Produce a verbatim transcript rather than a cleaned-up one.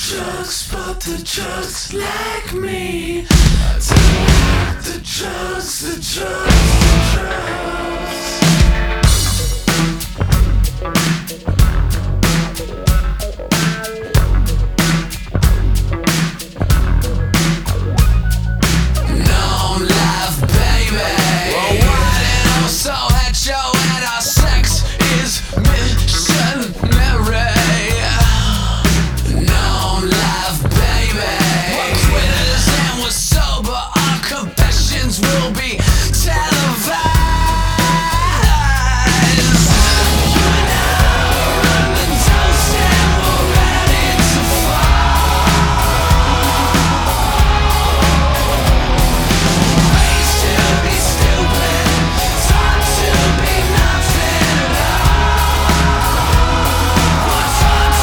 drugs, but the drugs like me. I don't like the drugs, the drugs, the drugs.